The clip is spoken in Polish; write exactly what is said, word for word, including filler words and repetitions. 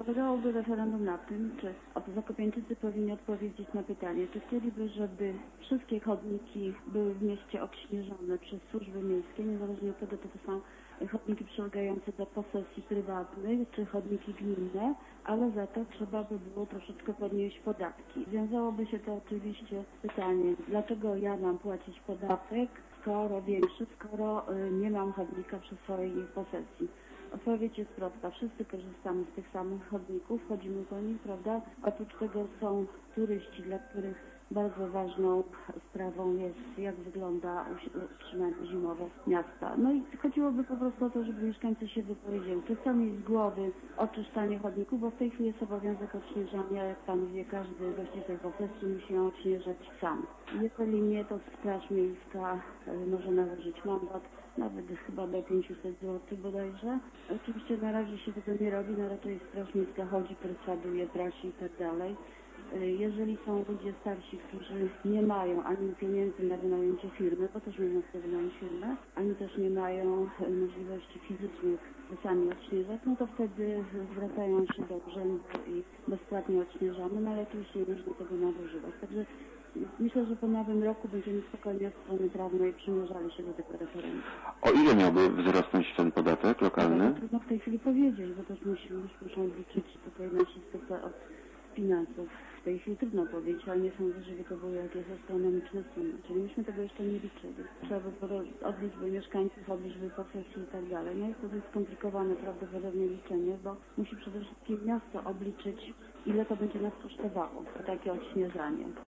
Polegałoby referendum na tym, czy Zakopiańczycy powinni odpowiedzieć na pytanie, czy chcieliby, żeby wszystkie chodniki były w mieście obśnieżone przez służby miejskie, niezależnie od tego, czy to są chodniki przylegające do posesji prywatnych, czy chodniki gminne, ale za to trzeba by było troszeczkę podnieść podatki. Wiązałoby się to oczywiście z pytaniem, dlaczego ja mam płacić podatek, skoro większy, skoro y, nie mam chodnika przy swojej posesji. Odpowiedź jest prosta. Wszyscy korzystamy z tych samych chodników, chodzimy po nich, prawda? Oprócz tego są turyści, dla których bardzo ważną sprawą jest, jak wygląda utrzymanie zimowe miasta. No i chodziłoby po prostu o to, żeby mieszkańcy się wypowiedzieli. Czy chcą mieć z głowy oczyszczanie chodników, bo w tej chwili jest obowiązek odśnieżania, jak pan wie, każdy właściciel posesji musi ją odśnieżać sam. Jeżeli nie, to Straż Miejska może nałożyć mandat, nawet chyba do pięćset złotych bodajże. Oczywiście na razie się tego nie robi, no raczej Straż Miejska chodzi, perswaduje, prosi i tak dalej. Jeżeli są ludzie starsi, którzy nie mają ani pieniędzy na wynajęcie firmy, bo też można sobie wynająć firmę, ani też nie mają możliwości fizycznych, by sami odśnieżać, no to wtedy zwracają się do urzędu i bezpłatnie odśnieżamy, no ale oczywiście nie można tego nadużywać. Także myślę, że po nowym roku będziemy spokojnie od strony prawnej przymierzali się do tego referendum. O ile miałby wzrosnąć ten podatek lokalny? No, trudno w tej chwili powiedzieć, bo też musimy, muszą liczyć tutaj nasi specjalni od finansów. W tej chwili trudno powiedzieć, ale nie sądzę, żeby to były jakieś astronomiczne sumy. Czyli myśmy tego jeszcze nie liczyli. Trzeba by od liczby mieszkańców, od liczby posesji i tak dalej. No jest to dość skomplikowane prawdopodobnie liczenie, bo musi przede wszystkim miasto obliczyć, ile to będzie nas kosztowało, takie odśnieżanie.